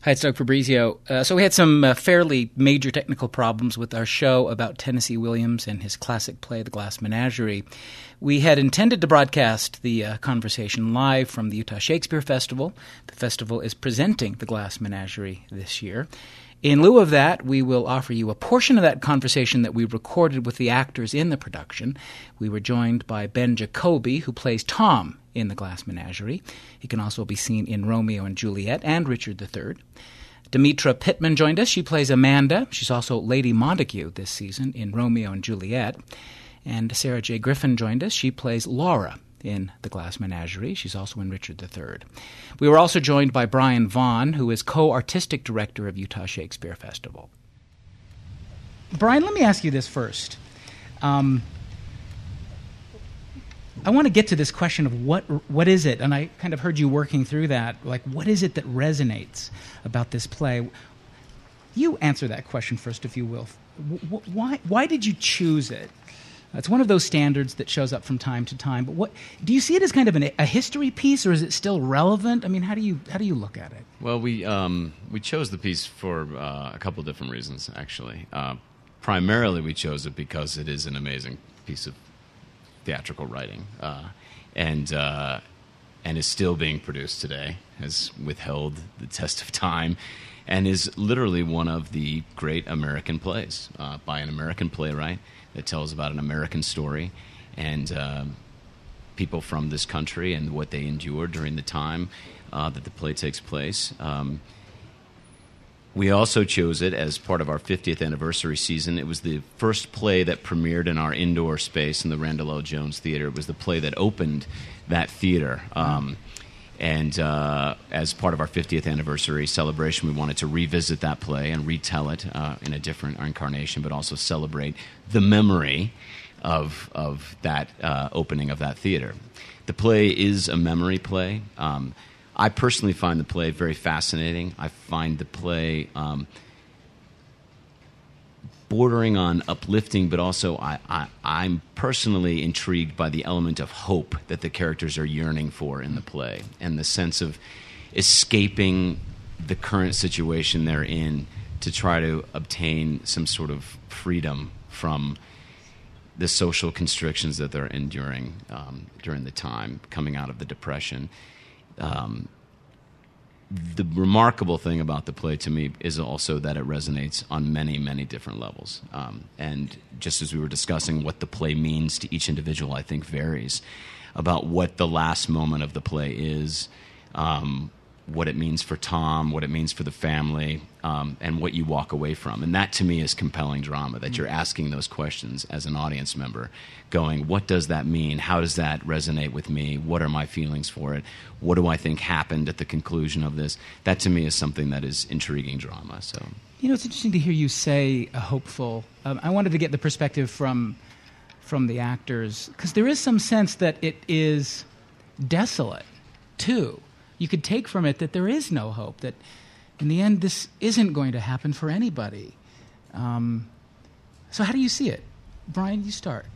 Hi, it's Doug Fabrizio. So we had some fairly major technical problems with our show about Tennessee Williams and his classic play, The Glass Menagerie. We had intended to broadcast the conversation live from the Utah Shakespeare Festival. The festival is presenting The Glass Menagerie this year. In lieu of that, we will offer you a portion of that conversation that we recorded with the actors in the production. We were joined by Ben Jacoby, who plays Tom in The Glass Menagerie. He can also be seen in Romeo and Juliet and Richard III. Demetra Pittman joined us. She plays Amanda. She's also Lady Montague this season in Romeo and Juliet. And Sarah J. Griffin joined us. She plays Laura in The Glass Menagerie. She's also in Richard III. We were also joined by Brian Vaughn, who is co-artistic director of Utah Shakespeare Festival. Brian, let me ask you this first. I want to get to this question of what is it, and I kind of heard you working through that, like what is it that resonates about this play? You answer that question first, if you will. Why did you choose it? It's one of those standards that shows up from time to time, but do you see it as kind of a history piece, or is it still relevant? I mean, how do you look at it? Well, we chose the piece for a couple of different reasons, actually. Primarily, we chose it because it is an amazing piece of theatrical writing, and is still being produced today, has withheld the test of time, and is literally one of the great American plays by an American playwright that tells about an American story and people from this country and what they endured during the time that the play takes place. We also chose it as part of our 50th anniversary season. It was the first play that premiered in our indoor space in the Randall L. Jones Theater. It was the play that opened that theater. And as part of our 50th anniversary celebration, we wanted to revisit that play and retell it in a different incarnation, but also celebrate the memory of that opening of that theater. The play is a memory play. I personally find the play very fascinating. I find the play bordering on uplifting, but also I'm personally intrigued by the element of hope that the characters are yearning for in the play, and the sense of escaping the current situation they're in to try to obtain some sort of freedom from the social constrictions that they're enduring during the time coming out of the Depression. The remarkable thing about the play to me is also that it resonates on many, many different levels. And just as we were discussing what the play means to each individual, I think varies about what the last moment of the play is, what it means for Tom, what it means for the family, and what you walk away from. And that to me is compelling drama, that you're asking those questions as an audience member, going, what does that mean? How does that resonate with me? What are my feelings for it? What do I think happened at the conclusion of this? That to me is something that is intriguing drama. So, you know, it's interesting to hear you say hopeful. I wanted to get the perspective from the actors, because there is some sense that it is desolate, too. You could take from it that there is no hope, that in the end this isn't going to happen for anybody. So how do you see it? Brian, you start.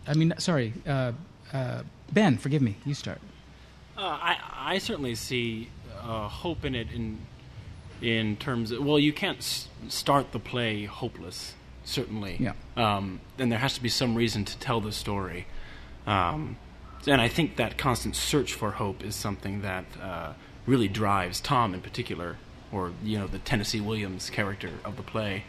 Ben, forgive me, you start. I certainly see hope in it in terms of, well, you can't start the play hopeless, certainly. Yeah. And there has to be some reason to tell the story. And I think that constant search for hope is something that really drives Tom in particular, or the Tennessee Williams character of the play.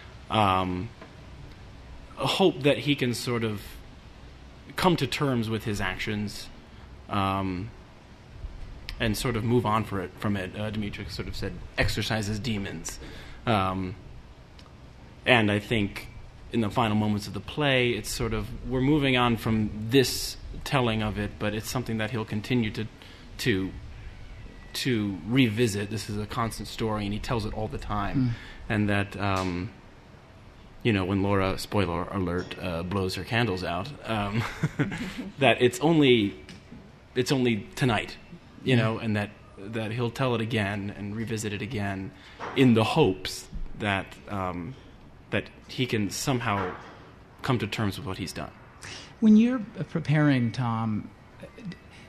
A hope that he can sort of come to terms with his actions, and sort of move on from it. Demetra sort of said, exorcise his demons. And I think in the final moments of the play, it's sort of, we're moving on from this telling of it, but it's something that he'll continue to revisit. This is a constant story, and he tells it all the time. And that, when Laura, spoiler alert, blows her candles out, that it's only tonight, and that he'll tell it again and revisit it again in the hopes that that he can somehow come to terms with what he's done. When you're preparing, Tom,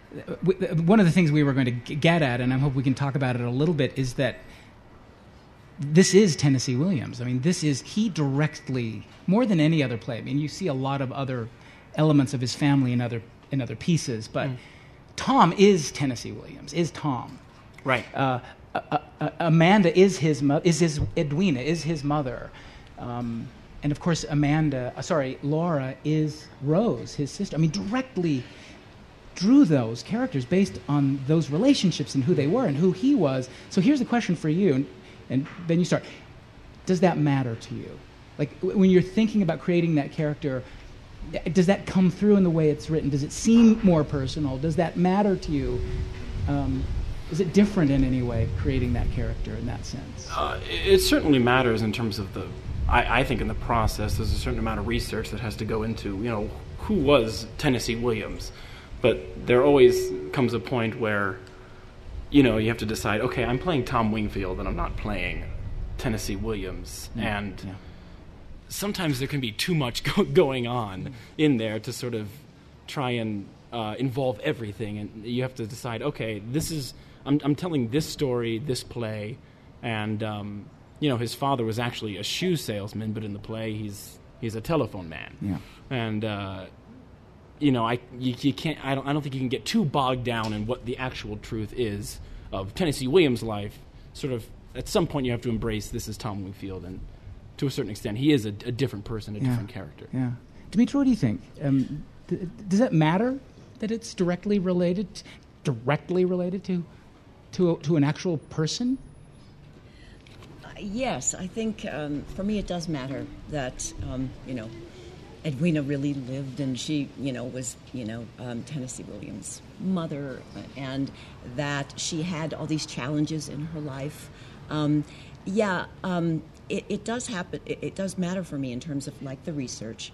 one of the things we were going to get at, and I hope we can talk about it a little bit, is that this is Tennessee Williams. I mean, he directly, more than any other play. I mean, you see a lot of other elements of his family in other pieces, but Tom is Tennessee Williams, is Tom. Right. Amanda is his Edwina is his mother, and of course Laura is Rose, his sister. I mean, directly drew those characters based on those relationships and who they were and who he was. So here's the question for you, and then you start. Does that matter to you? Like, when you're thinking about creating that character, does that come through in the way it's written? Does it seem more personal? Does that matter to you? Is it different in any way, creating that character in that sense? It certainly matters in terms of I think in the process, there's a certain amount of research that has to go into, who was Tennessee Williams? But there always comes a point where, you have to decide, okay, I'm playing Tom Wingfield and I'm not playing Tennessee Williams. Yeah. And sometimes there can be too much going on in there to sort of try and involve everything. And you have to decide, okay, I'm telling this story, this play, and his father was actually a shoe salesman, but in the play he's a telephone man. Yeah. And you can't. I don't think you can get too bogged down in what the actual truth is of Tennessee Williams' life. Sort of at some point you have to embrace this is Tom Wingfield, and to a certain extent he is a different person, a different character. Yeah. Dimitri, what do you think? Does that matter that it's directly related to an actual person? Yes, I think for me it does matter that Edwina really lived, and she was Tennessee Williams' mother, and that she had all these challenges in her life. It does happen. It does matter for me in terms of like the research.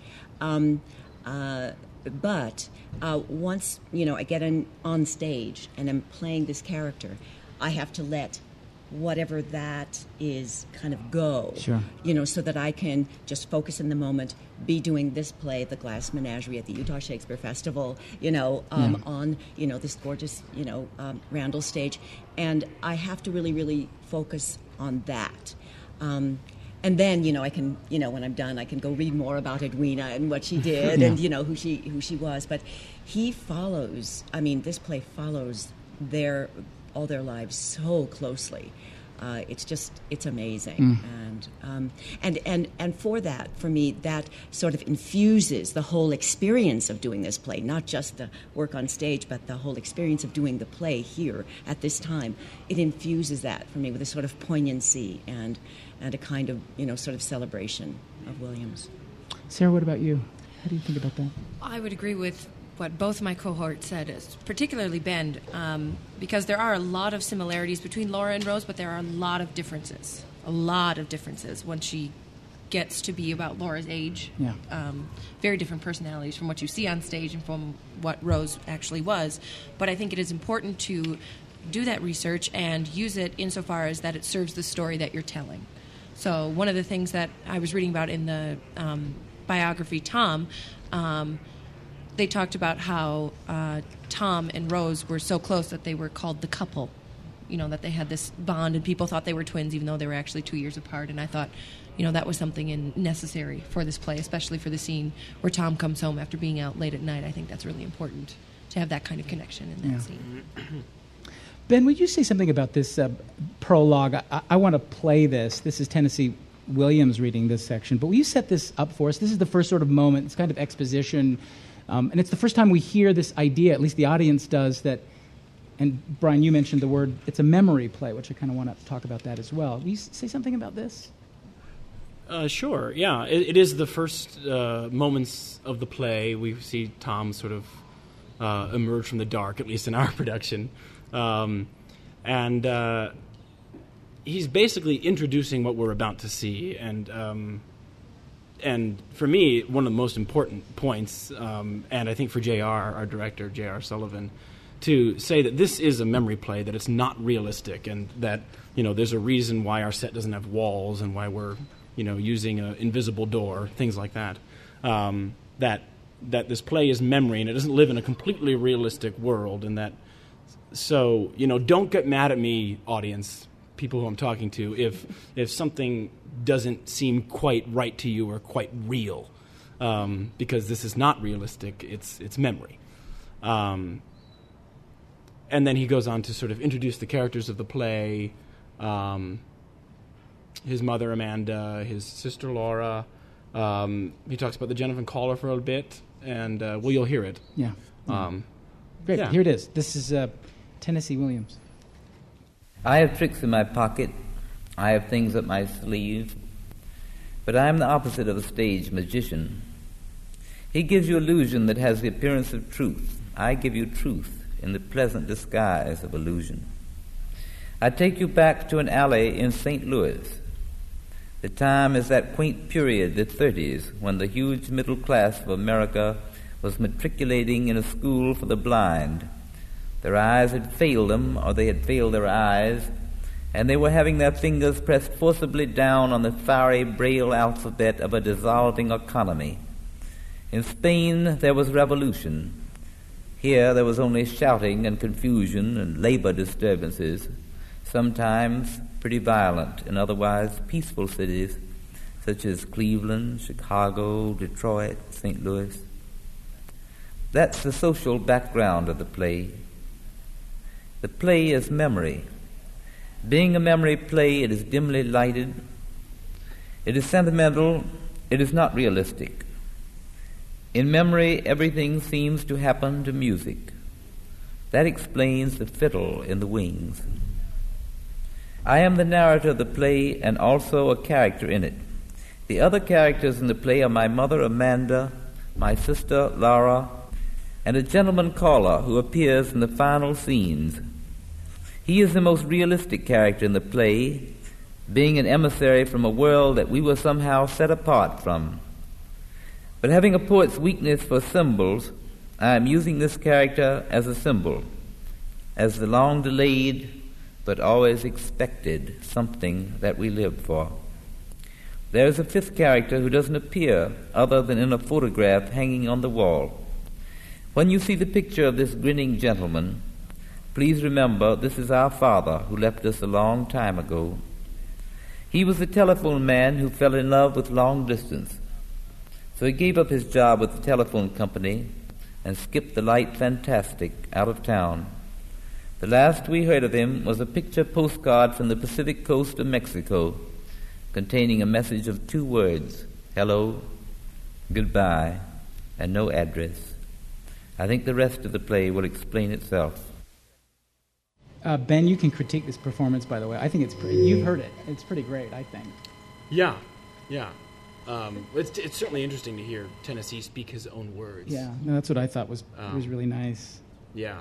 But once I get on stage and I'm playing this character, I have to let whatever that is kind of go. Sure. So that I can just focus in the moment, be doing this play, The Glass Menagerie, at the Utah Shakespeare Festival, on, this gorgeous, Randall stage. And I have to really, really focus on that. And then, I can, when I'm done, I can go read more about Edwina and what she did and, who she was. But he follows, this play follows all their lives so closely. It's amazing. And for that, for me, that sort of infuses the whole experience of doing this play, not just the work on stage, but the whole experience of doing the play here at this time. It infuses that for me with a sort of poignancy and a kind of, sort of celebration of Williams. Sarah, what about you? How do you think about that? I would agree with what both my cohorts said, particularly Ben, because there are a lot of similarities between Laura and Rose, but there are a lot of differences when she gets to be about Laura's age. Yeah. Very different personalities from what you see on stage and from what Rose actually was. But I think it is important to do that research and use it insofar as that it serves the story that you're telling. So one of the things that I was reading about in the biography, Tom, they talked about how Tom and Rose were so close that they were called the couple, that they had this bond, and people thought they were twins even though they were actually 2 years apart. And I thought, that was something necessary for this play, especially for the scene where Tom comes home after being out late at night. I think that's really important to have that kind of connection in that scene. Ben, would you say something about this prologue? I want to play this. This is Tennessee Williams reading this section, but will you set this up for us? This is the first sort of moment. It's kind of exposition. And it's the first time we hear this idea, at least the audience does, that, and Brian, you mentioned the word, it's a memory play, which I kind of want to talk about that as well. Will you say something about this? Sure, yeah. It is the first moments of the play. We see Tom sort of emerge from the dark, at least in our production. And he's basically introducing what we're about to see. And for me, one of the most important points, and I think for J.R., our director, J.R. Sullivan, to say that this is a memory play, that it's not realistic, and that, there's a reason why our set doesn't have walls and why we're, using an invisible door, things like that. That this play is memory and it doesn't live in a completely realistic world, and that, so, don't get mad at me, audience. people who I'm talking to if something doesn't seem quite right to you or quite real, because this is not realistic. It's memory. And then he goes on to sort of introduce the characters of the play, his mother Amanda, his sister Laura. He talks about the Genevieve Caller for a bit, and you'll hear it. Yeah. Great. Yeah. Here it is. This is Tennessee Williams. I have tricks in my pocket. I have things up my sleeve. But I am the opposite of a stage magician. He gives you illusion that has the appearance of truth. I give you truth in the pleasant disguise of illusion. I take you back to an alley in St. Louis. The time is that quaint period, the 30s, when the huge middle class of America was matriculating in a school for the blind. Their eyes had failed them, or they had failed their eyes, and they were having their fingers pressed forcibly down on the fiery braille alphabet of a dissolving economy. In Spain there was revolution. Here there was only shouting and confusion and labor disturbances, sometimes pretty violent in otherwise peaceful cities such as Cleveland, Chicago, Detroit, St. Louis. That's the social background of the play. The play is memory. Being a memory play, it is dimly lighted. It is sentimental. It is not realistic. In memory, everything seems to happen to music. That explains the fiddle in the wings. I am the narrator of the play and also a character in it. The other characters in the play are my mother, Amanda, my sister, Laura, and a gentleman caller who appears in the final scenes. He is the most realistic character in the play, being an emissary from a world that we were somehow set apart from. But having a poet's weakness for symbols, I am using this character as a symbol, as the long-delayed but always expected something that we live for. There is a fifth character who doesn't appear other than in a photograph hanging on the wall. When you see the picture of this grinning gentleman, please remember this is our father who left us a long time ago. He was the telephone man who fell in love with long distance. So he gave up his job with the telephone company and skipped the light fantastic out of town. The last we heard of him was a picture postcard from the Pacific coast of Mexico containing a message of 2 words, hello, goodbye, and no address. I think the rest of the play will explain itself. Ben, you can critique this performance, by the way. I think it's pretty. You've heard it. It's pretty great, I think. Yeah. It's certainly interesting to hear Tennessee speak his own words. Yeah, no, that's what I thought was really nice. Yeah.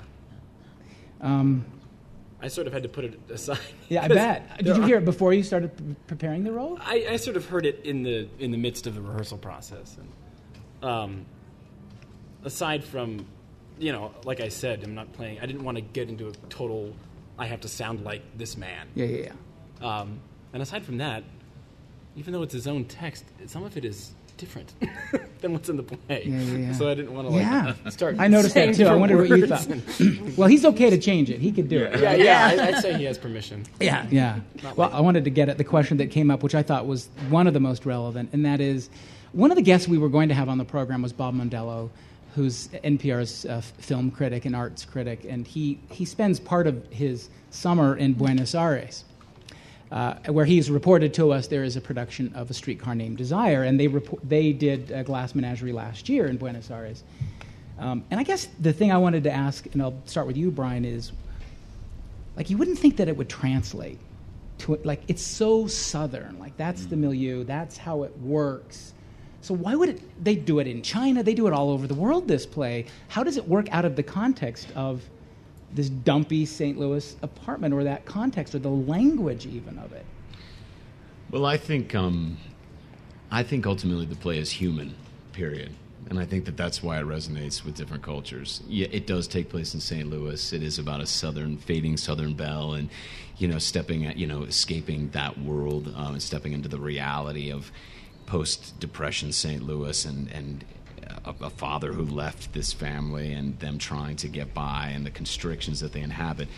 I sort of had to put it aside. Yeah, I bet. Did you hear it before you started preparing the role? I sort of heard it in the midst of the rehearsal process, and aside from, like I said, I'm not playing. I didn't want to get into a total. I have to sound like this man. Yeah. And aside from that, even though it's his own text, some of it is different than what's in the play. Yeah. So I didn't want to start. I noticed that too. I wondered what you thought. Well, he's okay to change it. He could do it. Right? Yeah. I'd say he has permission. Yeah. Well, I wanted to get at the question that came up, which I thought was one of the most relevant, and that is, one of the guests we were going to have on the program was Bob Mondello, who's NPR's film critic and arts critic, and he spends part of his summer in Buenos Aires, where he's reported to us there is a production of A Streetcar Named Desire, and they did Glass Menagerie last year in Buenos Aires. And I guess the thing I wanted to ask, and I'll start with you, Brian, is, you wouldn't think that it would translate to it. It's so Southern. That's the milieu. That's how it works. So why would they do it in China? They do it all over the world, this play. How does it work out of the context of this dumpy St. Louis apartment, or that context, or the language even of it? Well, I think ultimately the play is human, period. And I think that's why it resonates with different cultures. Yeah, it does take place in St. Louis. It is about a fading Southern belle, and escaping that world, and stepping into the reality of post-Depression St. Louis, and a father who left this family and them trying to get by and the constrictions that they inhabit.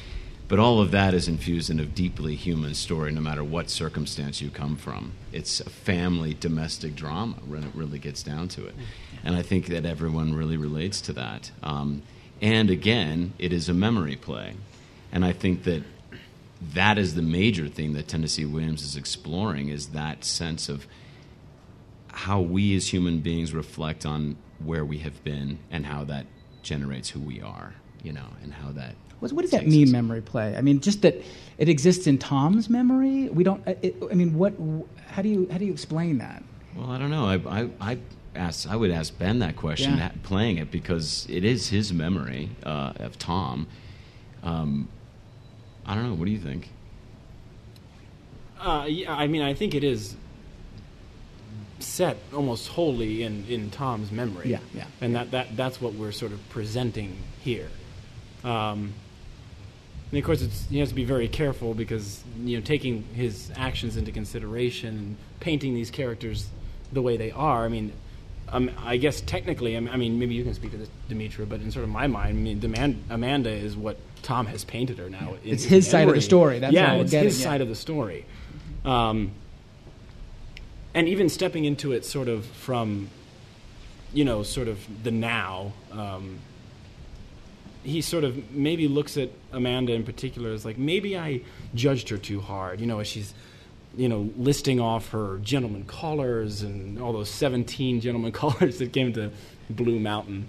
But all of that is infused in a deeply human story, no matter what circumstance you come from. It's a family, domestic drama when it really gets down to it. And I think that everyone really relates to that. And again, it is a memory play. And I think that that is the major thing that Tennessee Williams is exploring, is that sense of how we as human beings reflect on where we have been and how that generates who we are, and how that... What does that mean, memory play? I mean, just that it exists in Tom's memory? We don't... How do you explain that? Well, I don't know. I would ask Ben that question, playing it, because it is his memory of Tom. I don't know. What do you think? I think it is set almost wholly in Tom's memory. Yeah. And that's what we're sort of presenting here. And of course, he has to be very careful because taking his actions into consideration and painting these characters the way they are. I mean, I guess technically, maybe you can speak to this, Demetra, but in sort of my mind, Amanda is what Tom has painted her now. It's his side of the story. That's what we're getting. It's his side of the story. And even stepping into it sort of from, sort of the now, he sort of maybe looks at Amanda in particular as like, maybe I judged her too hard, as she's, listing off her gentleman callers and all those 17 gentleman callers that came to Blue Mountain,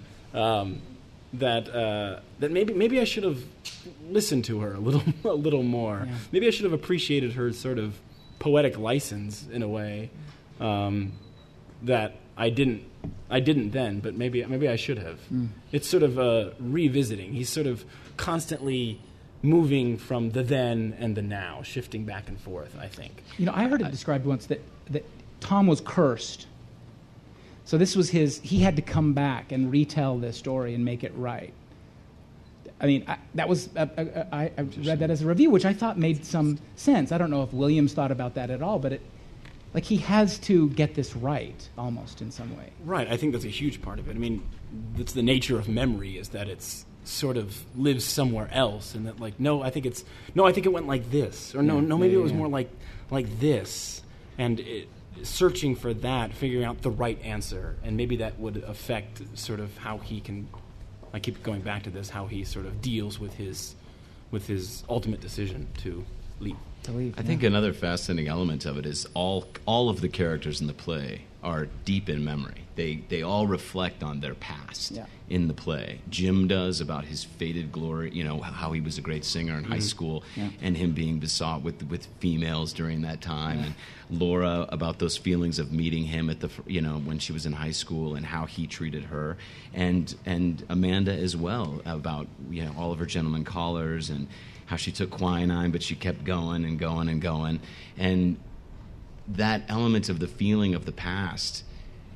that maybe I should have listened to her a little more. Yeah. Maybe I should have appreciated her sort of poetic license in a way that I didn't then, but maybe I should have. It's sort of revisiting. He's sort of constantly moving from the then and the now, shifting back and forth, I think. I heard it described once that Tom was cursed. So this was he had to come back and retell this story and make it right. I mean, I read that as a review, which I thought made some sense. I don't know if Williams thought about that at all, but he has to get this right, almost, in some way. Right, I think that's a huge part of it. I mean, that's the nature of memory, is that it's sort of lives somewhere else, and that I think it went like this, or maybe it was more like this, and searching for that, figuring out the right answer, and maybe that would affect sort of how he can. I keep going back to this, how he sort of deals with his ultimate decision to leave. I think another fascinating element of it is all of the characters in the play are deep in memory. They all reflect on their past in the play. Jim does, about his faded glory, how he was a great singer in high school, and him being besought with females during that time. And Laura, about those feelings of meeting him at the when she was in high school and how he treated her. And Amanda as well, about all of her gentleman callers and how she took quinine, but she kept going and going and going. And that element of the feeling of the past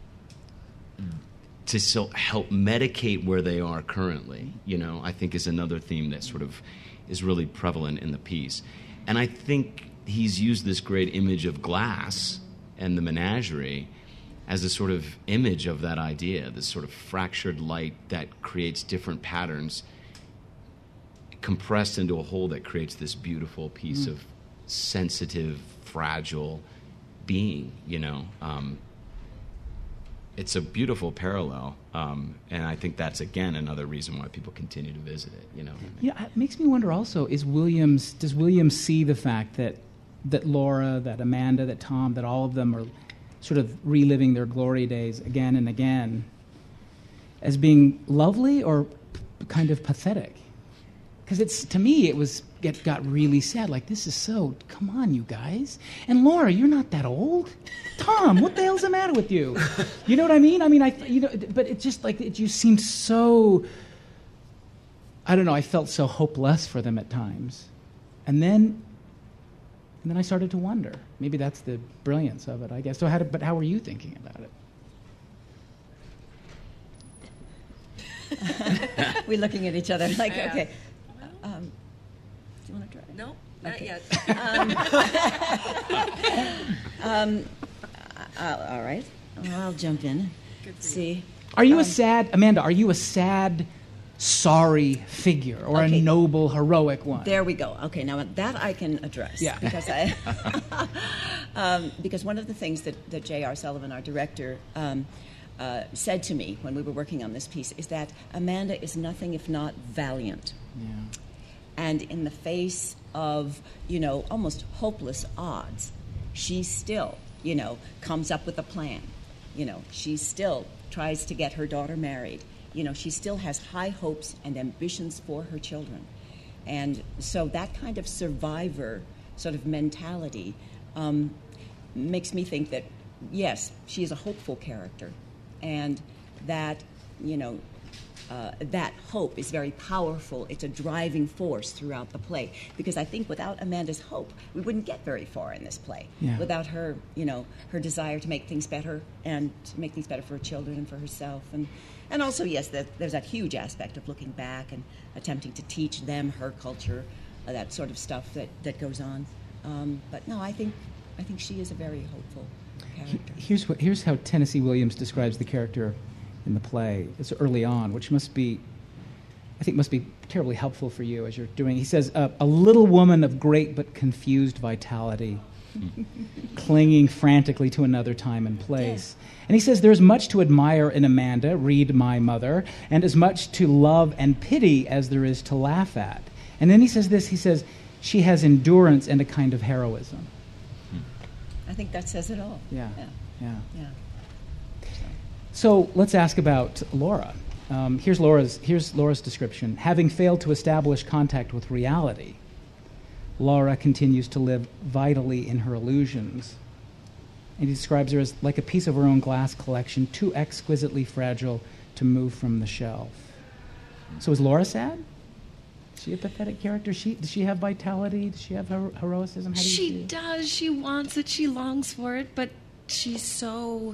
to help medicate where they are currently, I think is another theme that sort of is really prevalent in the piece. And I think he's used this great image of glass and the menagerie as a sort of image of that idea, this sort of fractured light that creates different patterns compressed into a whole that creates this beautiful piece of sensitive, fragile being, it's a beautiful parallel, and I think that's, again, another reason why people continue to visit it, It makes me wonder also, does Williams see the fact that Laura, that Amanda, that Tom, that all of them are sort of reliving their glory days again and again as being lovely or kind of pathetic? Because to me, it got really sad. Like, this is so, come on, you guys. And Laura, you're not that old. Tom, what the hell's the matter with you? You know what I mean? But it just it just seemed so, I don't know, I felt so hopeless for them at times. And then I started to wonder. Maybe that's the brilliance of it, I guess. So how were you thinking about it? We're looking at each other like, okay. Do you want to try? No, not yet. All right. Well, I'll jump in. See. Are you Amanda, are you a sad sorry figure or Okay. a noble, heroic one. There we go. Okay, now that I can address. Yeah. Because because one of the things that J.R. Sullivan, our director, said to me when we were working on this piece is that Amanda is nothing if not valiant. Yeah. And in the face of, almost hopeless odds, she still, comes up with a plan. She still tries to get her daughter married. She still has high hopes and ambitions for her children. And so that kind of survivor sort of mentality makes me think that, yes, she is a hopeful character, and that, that hope is very powerful. It's a driving force throughout the play, because I think without Amanda's hope, we wouldn't get very far in this play. Yeah. Without her, her desire to make things better and to make things better for her children and for herself. And also, yes, there's that huge aspect of looking back and attempting to teach them her culture, that sort of stuff that goes on. But no, I think she is a very hopeful character. Here's how Tennessee Williams describes the character in the play. It's early on, which must be terribly helpful for you as you're doing. He says, a little woman of great but confused vitality, clinging frantically to another time and place. Yes. And he says, there's much to admire in Amanda, read my mother, and as much to love and pity as there is to laugh at. And then he says this, he says, she has endurance and a kind of heroism. I think that says it all. Yeah. Yeah. So let's ask about Laura. Here's Laura's description. Having failed to establish contact with reality, Laura continues to live vitally in her illusions. And he describes her as like a piece of her own glass collection, too exquisitely fragile to move from the shelf. So is Laura sad? Is she a pathetic character? Does she have vitality? Does she have heroicism? How do you She see it? does. She wants it. She longs for it. But she's so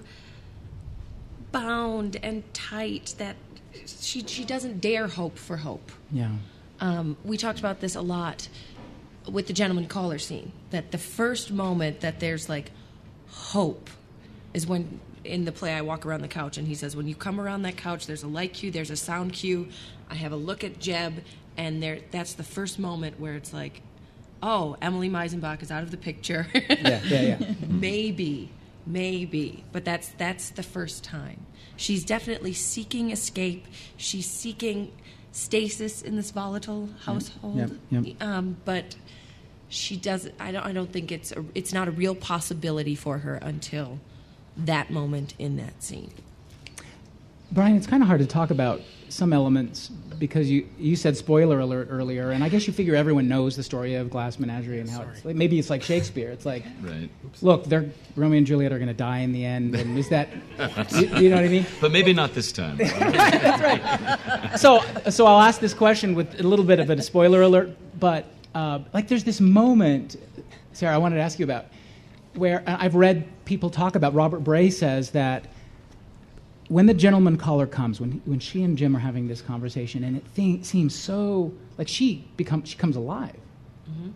bound and tight that she doesn't dare hope for hope. Yeah. We talked about this a lot with the gentleman caller scene, that the first moment that there's like hope is when in the play I walk around the couch and he says, when you come around that couch, there's a light cue, there's a sound cue. I have a look at Jeb, and that's the first moment where it's like, oh, Emily Meisenbach is out of the picture. Yeah. Maybe, but that's the first time. She's definitely seeking escape. She's seeking stasis in this volatile household. Yep. But she does. I don't think it's not a real possibility for her until that moment in that scene. Brian, it's kind of hard to talk about some elements because you said spoiler alert earlier, and I guess you figure everyone knows the story of Glass Menagerie and how maybe it's like Shakespeare. It's like, Right. Look, Romeo and Juliet are going to die in the end, and is that you know what I mean? But maybe not this time. That's right. So I'll ask this question with a little bit of a spoiler alert, but there's this moment, Sarah, I wanted to ask you about, where I've read people talk about. Robert Bray says that when the gentleman caller comes, when she and Jim are having this conversation, and it seems so like she comes alive. Mm-hmm.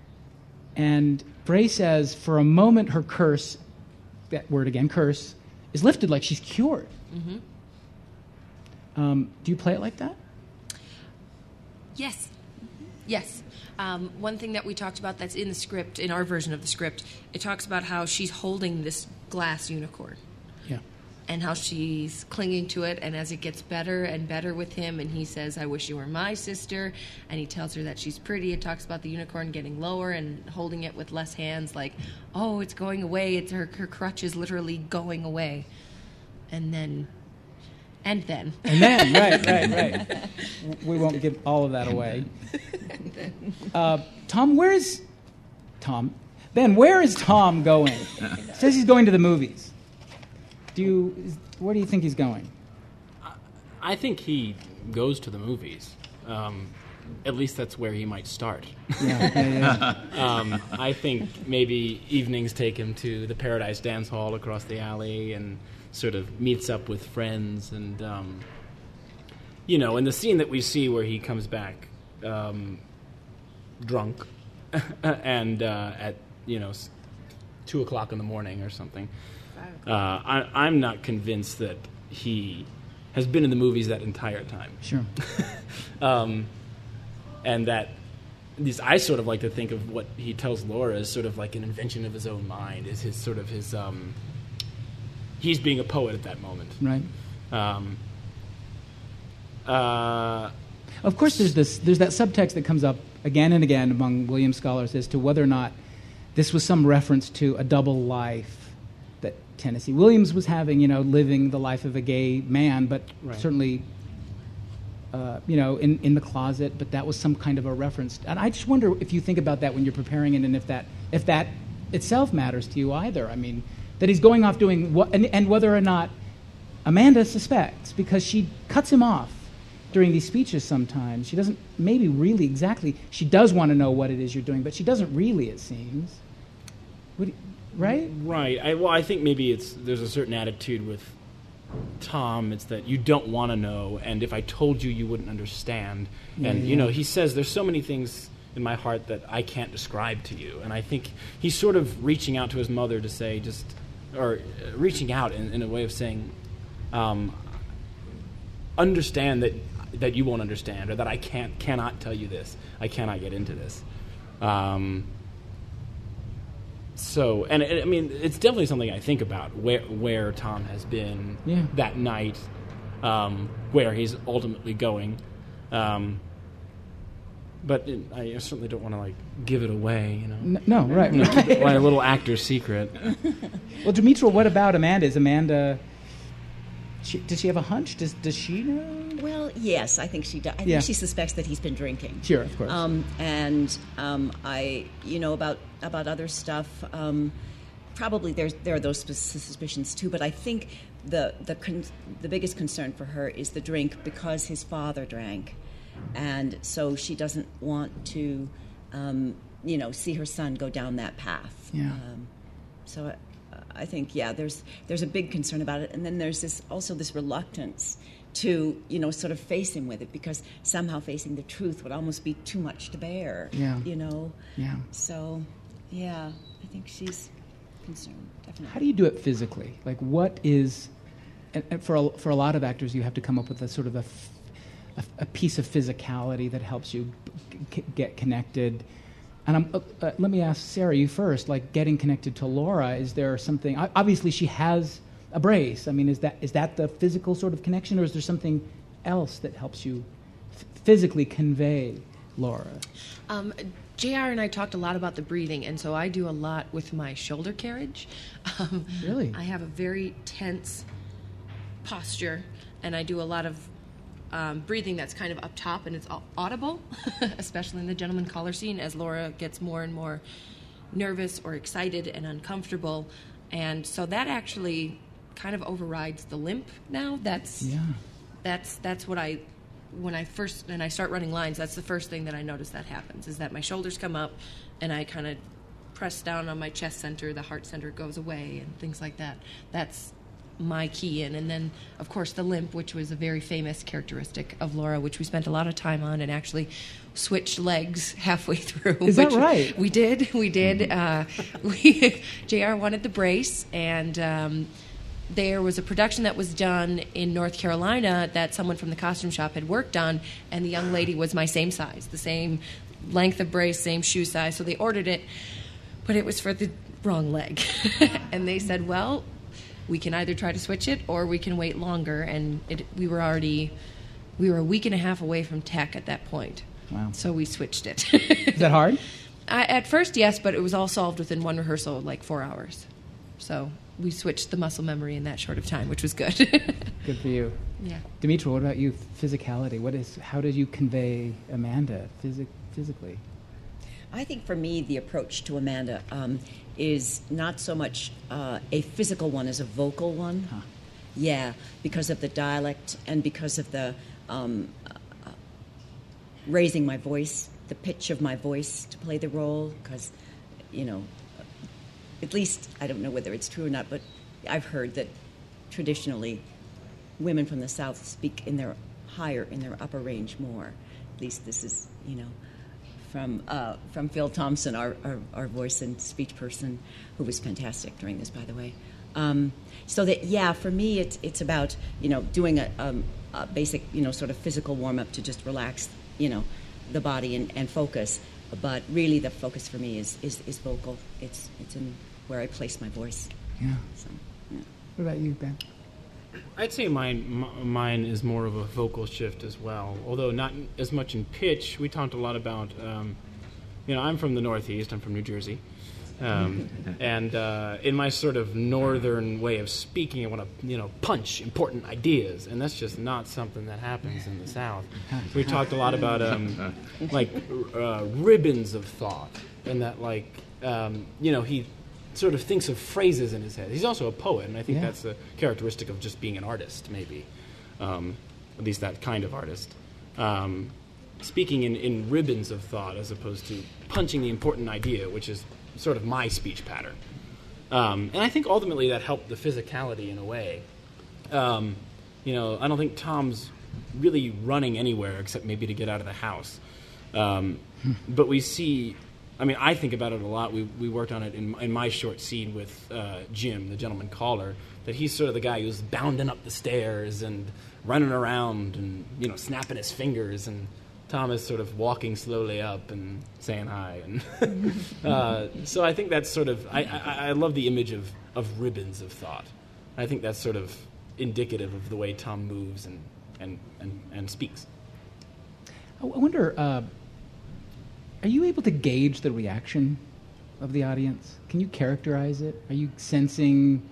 And Bray says, for a moment, her curse, that word again, curse, is lifted, like she's cured. Mm-hmm. Do you play it like that? Yes. One thing that we talked about that's in the script, in our version of the script, it talks about how she's holding this glass unicorn. Yeah. And how she's clinging to it, and as it gets better and better with him, and he says, I wish you were my sister, and he tells her that she's pretty. It talks about the unicorn getting lower and holding it with less hands, like, oh, it's going away. It's her crutch is literally going away. And then, right. We won't give all of that away. Tom, where is Tom? Ben, where is Tom going? Says he's going to the movies. Where do you think he's going? I think he goes to the movies. At least that's where he might start. Yeah. I think maybe evenings take him to the Paradise Dance Hall across the alley and sort of meets up with friends. And, in the scene that we see where he comes back drunk and at, 2 o'clock in the morning or something, I'm not convinced that he has been in the movies that entire time. Sure. And that I sort of like to think of what he tells Laura as sort of like an invention of his own mind, is his sort of his he's being a poet at that moment. Right. Of course, there's that subtext that comes up again and again among Williams scholars as to whether or not this was some reference to a double life that Tennessee Williams was having, living the life of a gay man, but certainly, in the closet. But that was some kind of a reference. And I just wonder if you think about that when you're preparing it, and if that itself matters to you either. I mean, that he's going off doing what, and whether or not Amanda suspects, because she cuts him off during these speeches sometimes. She doesn't maybe really exactly, she does want to know what it is you're doing, but she doesn't really, it seems. Right? Right. I think maybe there's a certain attitude with Tom. It's that you don't want to know, and if I told you, you wouldn't understand. And, he says, there's so many things in my heart that I can't describe to you. And I think he's sort of reaching out to his mother to say reaching out in a way of saying, understand that you won't understand, or that I cannot tell you this. I cannot get into this. So, and I mean, it's definitely something I think about, where Tom has been that night, where he's ultimately going. But I certainly don't want to give it away, No, right. Keep it like a little actor's secret. Well, Dimitra, what about Amanda? Is Amanda? Does she have a hunch? Does she know? Well, yes, I think she does. I think she suspects that he's been drinking. Sure, of course. About other stuff. Probably there are those suspicions too. But I think the biggest concern for her is the drink, because his father drank, and so she doesn't want to, see her son go down that path. Yeah. So I think there's a big concern about it, and then there's this reluctance to sort of face him with it, because somehow facing the truth would almost be too much to bear. Yeah. Yeah. So I think she's concerned, definitely. How do you do it physically? Like, what is, and for a lot of actors, you have to come up with a sort of a piece of physicality that helps you get connected. And let me ask Sarah, you first. Like, getting connected to Laura, is there something? Obviously, she has a brace. I mean, is that the physical sort of connection, or is there something else that helps you physically convey Laura? JR and I talked a lot about the breathing, and so I do a lot with my shoulder carriage. Really? I have a very tense posture, and I do a lot of breathing that's kind of up top, and it's audible, especially in the gentleman caller scene, as Laura gets more and more nervous or excited and uncomfortable. And so that actually kind of overrides the limp now. That's what when I start running lines, that's the first thing that I notice that happens, is that my shoulders come up and I kind of press down on my chest center, the heart center goes away, and things like that. That's my key in. And then, of course, the limp, which was a very famous characteristic of Laura, which we spent a lot of time on and actually switched legs halfway through. Is that right? We did. JR wanted the brace, and there was a production that was done in North Carolina that someone from the costume shop had worked on, and the young lady was my same size, the same length of brace, same shoe size, so they ordered it, but it was for the wrong leg. And they said, well, we can either try to switch it or we can wait longer, and we were a week and a half away from tech at that point. Wow. So we switched it. Is that hard? At first, yes, but it was all solved within one rehearsal, like 4 hours. So we switched the muscle memory in that short of time, which was good. Good for you. Yeah. Dimitra, what about you? Physicality. How did you convey Amanda physically? I think for me, the approach to Amanda is not so much a physical one as a vocal one. Huh. Yeah, because of the dialect and because of the raising my voice, the pitch of my voice to play the role, because, at least, I don't know whether it's true or not, but I've heard that traditionally women from the South speak in their upper range more. At least this is, from Phil Thompson, our voice and speech person, who was fantastic during this, by the way. So that, for me, it's about, doing a basic, sort of physical warm-up to just relax, the body and focus. But really the focus for me is vocal. It's in where I place my voice. Yeah. So, yeah. What about you, Ben? I'd say mine is more of a vocal shift as well, although not as much in pitch. We talked a lot about, I'm from the Northeast. I'm from New Jersey. And in my sort of northern way of speaking, I want to, punch important ideas, and that's just not something that happens in the South. We talked a lot about ribbons of thought, and that he sort of thinks of phrases in his head. He's also a poet, and I think that's a characteristic of just being an artist, maybe, at least that kind of artist. Speaking in ribbons of thought as opposed to punching the important idea, which is sort of my speech pattern. And I think ultimately that helped the physicality in a way. I don't think Tom's really running anywhere except maybe to get out of the house. But we see, I think about it a lot. We worked on it in my short scene with Jim, the gentleman caller, that he's sort of the guy who's bounding up the stairs and running around and, snapping his fingers, and Tom is sort of walking slowly up and saying hi. And so I think that's sort of, I love the image of ribbons of thought. I think that's sort of indicative of the way Tom moves and speaks. I wonder, are you able to gauge the reaction of the audience? Can you characterize it? Are you sensing,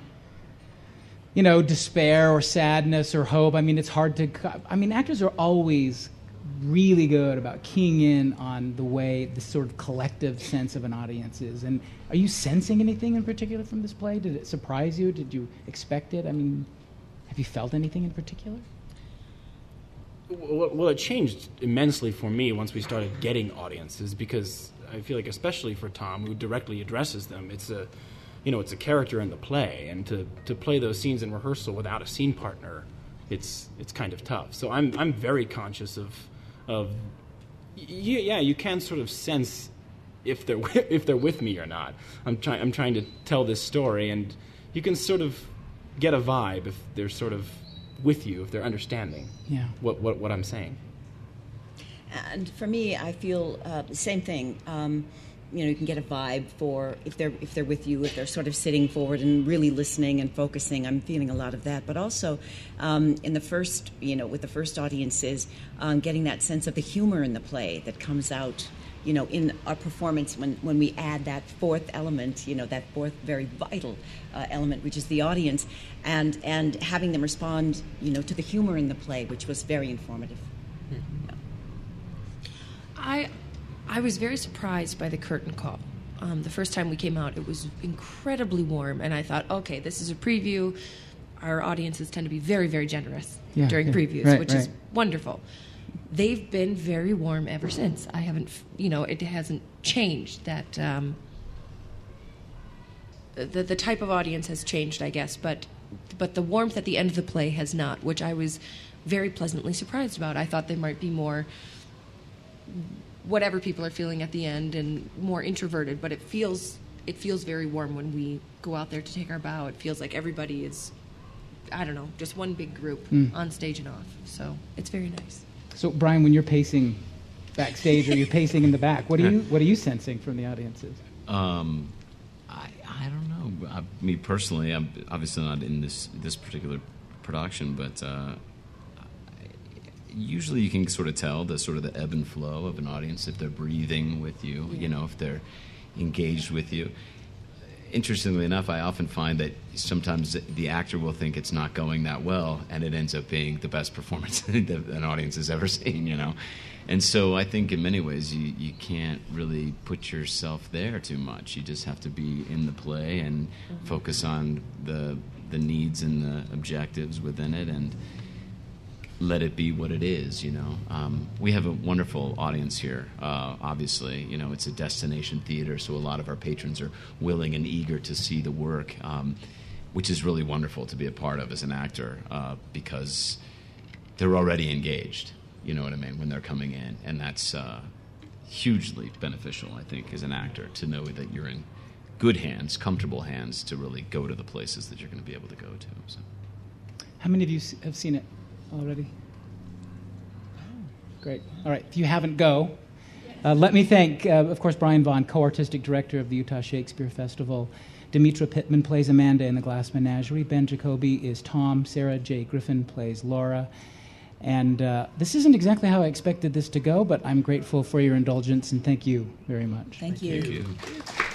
despair or sadness or hope? It's hard to, actors are always really good about keying in on the way the sort of collective sense of an audience is. And are you sensing anything in particular from this play? Did it surprise you? Did you expect it? Have you felt anything in particular? Well, it changed immensely for me once we started getting audiences, because I feel like, especially for Tom, who directly addresses them, it's a character in the play, and to play those scenes in rehearsal without a scene partner, it's kind of tough. So I'm very conscious of you can sort of sense if they're with me or not. I'm trying to tell this story, and you can sort of get a vibe if they're sort of with you, if they're understanding what I'm saying. And for me, I feel the same thing. You can get a vibe for if they're with you, if they're sort of sitting forward and really listening and focusing. I'm feeling a lot of that, but also in the first, with the first audiences, getting that sense of the humor in the play that comes out, in our performance when we add that fourth element, that fourth very vital element, which is the audience, and having them respond, to the humor in the play, which was very informative. Yeah. I was very surprised by the curtain call. The first time we came out, it was incredibly warm, and I thought, okay, this is a preview. Our audiences tend to be very, very generous during previews, which is wonderful. They've been very warm ever since. I haven't, it hasn't changed. That the type of audience has changed, I guess, but the warmth at the end of the play has not, which I was very pleasantly surprised about. I thought they might be more whatever people are feeling at the end and more introverted, but it feels very warm when we go out there to take our bow. It feels like everybody is, just one big group on stage and off. So it's very nice. So Brian, when you're pacing backstage or you're pacing in the back, what are you sensing from the audiences? I don't know. Me personally, I'm obviously not in this particular production, but usually you can sort of tell the ebb and flow of an audience, if they're breathing with you, if they're engaged with you. Interestingly enough, I often find that sometimes the actor will think it's not going that well, and it ends up being the best performance that an audience has ever seen, And so I think in many ways you can't really put yourself there too much. You just have to be in the play and focus on the needs and the objectives within it, and let it be what it is, We have a wonderful audience here, obviously. It's a destination theater, so a lot of our patrons are willing and eager to see the work, which is really wonderful to be a part of as an actor, because they're already engaged, you know what I mean, when they're coming in. And that's hugely beneficial, I think, as an actor, to know that you're in good hands, comfortable hands, to really go to the places that you're going to be able to go to. So. How many of you have seen it already? Great. All right. If you haven't, go. Let me thank, of course, Brian Vaughn, co-artistic director of the Utah Shakespeare Festival. Demetra Pittman plays Amanda in The Glass Menagerie. Ben Jacoby is Tom. Sarah J. Griffin plays Laura. And this isn't exactly how I expected this to go, but I'm grateful for your indulgence, and thank you very much. Thank you. Thank you.